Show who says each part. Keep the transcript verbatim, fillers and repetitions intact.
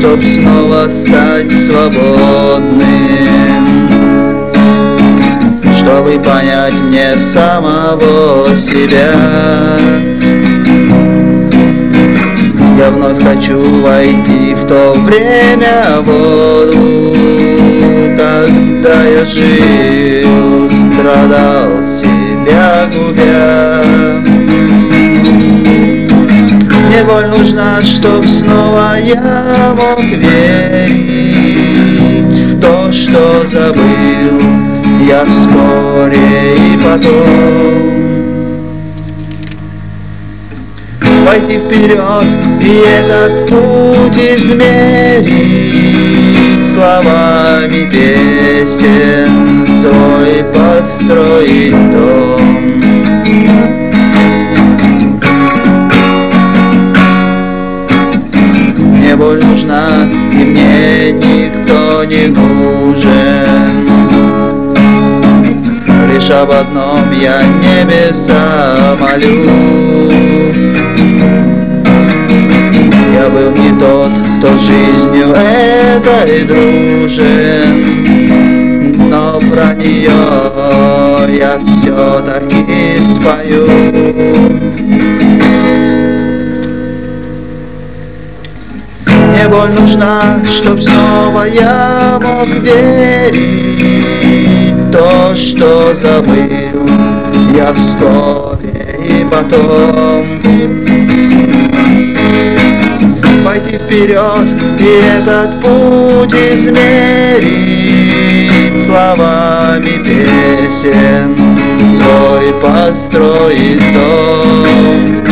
Speaker 1: чтоб снова стать свободным, чтобы понять мне самого себя. Я вновь хочу войти в то время воду, когда я жил, страдал, себя губя. Мне боль нужна, чтоб снова я мог верить в то, что забыл я вскоре и потом. Пойти вперед и этот путь измерить словами песен, свой построить дом. Мне боль нужна, и мне никто не нужен. Лишь об одном я небеса молю. Я был не тот, кто жизнью этой дружен, но про нее я все-таки спою. Мне боль нужна, чтоб снова я мог верить в то, что забыл я вскоре и потом. Пойти вперед и этот путь измерить словами песен, свой построить дом.